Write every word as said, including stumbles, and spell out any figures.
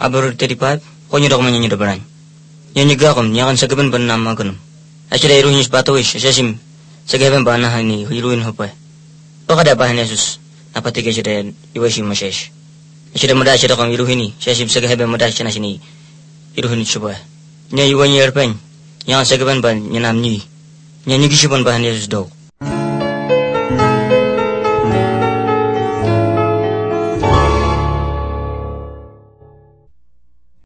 abur thirty-five ko nyo dok manyo nyo dabaran nyo nyiga kom nyakan sa gaban ban nama ganum achira iru hinis batowish sesim sa gaban ba na hani iruin hopay pakada bahan Yesus napatiga chira iwashi mashesh achira mada chira kom iru hini sesim sa gaban mada chana sini iru hini chuba nya iwan yerpen nyakan sa gaban ban nyanam ni nya nyigi chuban bahan Yesus dok